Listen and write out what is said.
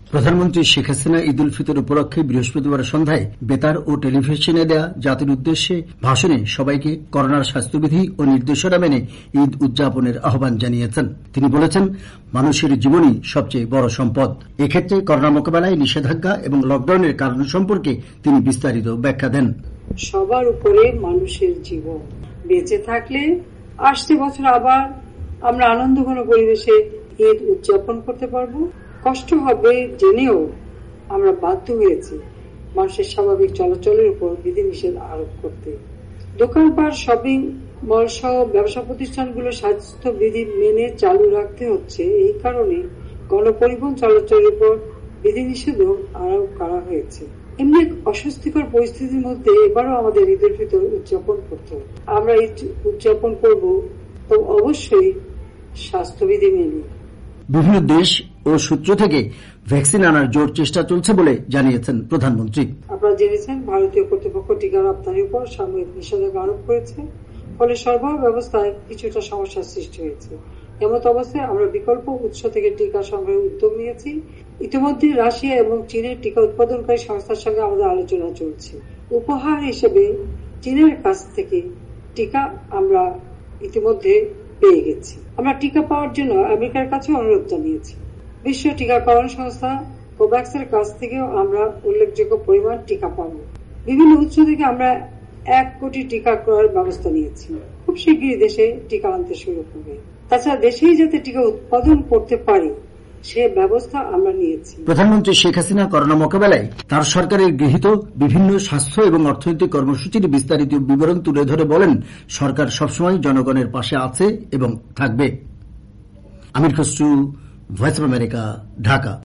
প্রধানমন্ত্রী শেখ হাসিনা ঈদ উল ফিতর উপলক্ষে বৃহস্পতিবার সন্ধ্যায় বেতার ও টেলিভিশনে দেয়া জাতির উদ্দেশ্যে ভাষণে সবাইকে করোনার স্বাস্থ্যবিধি ও নির্দেশনা মেনে ঈদ উদযাপনের আহ্বান জানিয়েছেন। তিনি বলেছেন, মানুষের জীবনই সবচেয়ে বড় সম্পদ। এক্ষেত্রে করোনা মোকাবেলায় নিষেধাজ্ঞা এবং লকডাউনের কারণ সম্পর্কে তিনি বিস্তারিত ব্যাখ্যা দেন। সবার উপরে মানুষের জীবন। বেঁচে থাকলে আসছে বছর আবার আমরা আনন্দঘন পরিবেশে ঈদ উদযাপন করতে পারবো। কষ্ট হবে জেনেও আমরা বাধ্য হয়েছি মানুষের স্বাভাবিক চলাচলের উপর বিধিনিষেধ আরোপ করতে। দোকানপাট, শপিং মল সহ ব্যবসা প্রতিষ্ঠানগুলো স্বাস্থ্যবিধি মেনে চালু রাখতে হচ্ছে। এই কারণে গণপরিবহন চলাচলের উপর বিধিনিষেধও আরোপ করা হয়েছে। এমনি অস্বস্তিকর পরিস্থিতির মধ্যে এবারও আমাদের ঈদ উল ফিতর উদযাপন করতে হবে। আমরা ঈদ উদযাপন করব তো অবশ্যই স্বাস্থ্যবিধি মেনে। বিভিন্ন দেশ ও সূত্র থেকে ভ্যাকসিন আনার জোর চেষ্টা চলছে বলে জানিয়েছেন প্রধানমন্ত্রী। আপনারা জেনেছেন, ভারতীয় কর্তৃপক্ষ টিকা রপ্তানির উপর সাময়িক নিষেধাজ্ঞা আরোপ করেছে। ফলে সরবরাহ ব্যবস্থায় কিছুটা সমস্যার সৃষ্টি হয়েছে। এমত অবস্থায় আমরা বিকল্প উৎস থেকে টিকা সংগ্রহের উদ্যোগ নিয়েছি। ইতিমধ্যে রাশিয়া এবং চীনের টিকা উৎপাদনকারী সংস্থার সঙ্গে আমাদের আলোচনা চলছে। উপহার হিসেবে চীনের কাছ থেকে টিকা আমরা ইতিমধ্যে পেয়ে গেছি। আমরা টিকা পাওয়ার জন্য আমেরিকার কাছে অনুরোধ জানিয়েছি। বিশ্ব টিকাকরণ সংস্থা কোভ্যাক্সের কাছ থেকেও আমরা উল্লেখযোগ্য পরিমাণ টিকা পাব। বিভিন্ন উৎস থেকে আমরা 1 কোটি টিকা ক্রয়ের ব্যবস্থা নিয়েছি। খুব শীঘ্রই দেশে টিকা আনতে শুরু করবে। তাছাড়া দেশেই যাতে টিকা উৎপাদন করতে পারে সে ব্যবস্থা আমরা নিয়েছি। প্রধানমন্ত্রী শেখ হাসিনা করোনা মোকাবেলায় তার সরকারের গৃহীত বিভিন্ন স্বাস্থ্য এবং অর্থনৈতিক কর্মসূচির বিস্তারিত বিবরণ তুলে ধরে বলেন, সরকার সবসময় জনগণের পাশে আছে এবং থাকবে। Amir Khasru, voice of America, Dhaka.